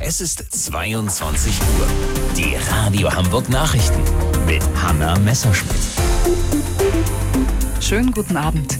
Es ist 22 Uhr. Die Radio Hamburg Nachrichten mit Hanna Messerschmidt. Schönen guten Abend.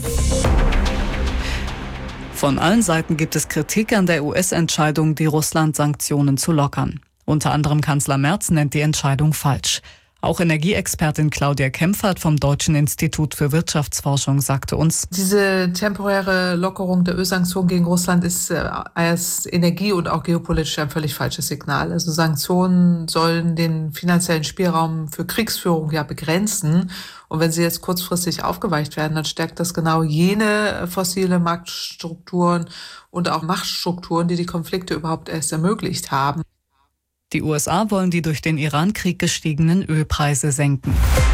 Von allen Seiten gibt es Kritik an der US-Entscheidung, die Russland-Sanktionen zu lockern. Unter anderem Kanzler Merz nennt die Entscheidung falsch. Auch Energieexpertin Claudia Kempfert vom Deutschen Institut für Wirtschaftsforschung sagte uns: Diese temporäre Lockerung der Ölsanktionen gegen Russland ist als energie- und auch geopolitisch ein völlig falsches Signal. Also Sanktionen sollen den finanziellen Spielraum für Kriegsführung ja begrenzen. Und wenn sie jetzt kurzfristig aufgeweicht werden, dann stärkt das genau jene fossile Marktstrukturen und auch Machtstrukturen, die Konflikte überhaupt erst ermöglicht haben. Die USA wollen die durch den Iran-Krieg gestiegenen Ölpreise senken.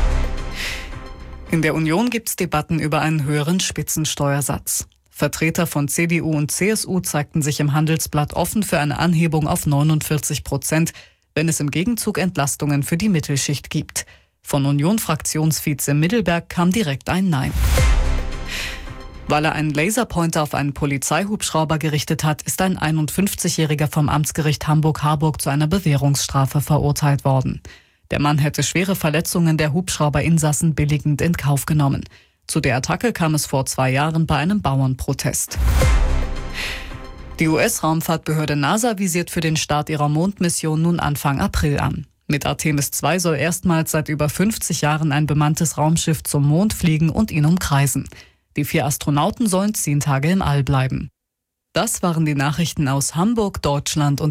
In der Union gibt es Debatten über einen höheren Spitzensteuersatz. Vertreter von CDU und CSU zeigten sich im Handelsblatt offen für eine Anhebung auf 49%, wenn es im Gegenzug Entlastungen für die Mittelschicht gibt. Von Union-Fraktionsvize Middelberg kam direkt ein Nein. Weil er einen Laserpointer auf einen Polizeihubschrauber gerichtet hat, ist ein 51-Jähriger vom Amtsgericht Hamburg-Harburg zu einer Bewährungsstrafe verurteilt worden. Der Mann hätte schwere Verletzungen der Hubschrauberinsassen billigend in Kauf genommen. Zu der Attacke kam es vor 2 Jahren bei einem Bauernprotest. Die US-Raumfahrtbehörde NASA visiert für den Start ihrer Mondmission nun Anfang April an. Mit Artemis 2 soll erstmals seit über 50 Jahren ein bemanntes Raumschiff zum Mond fliegen und ihn umkreisen. Die 4 Astronauten sollen 10 Tage im All bleiben. Das waren die Nachrichten aus Hamburg, Deutschland und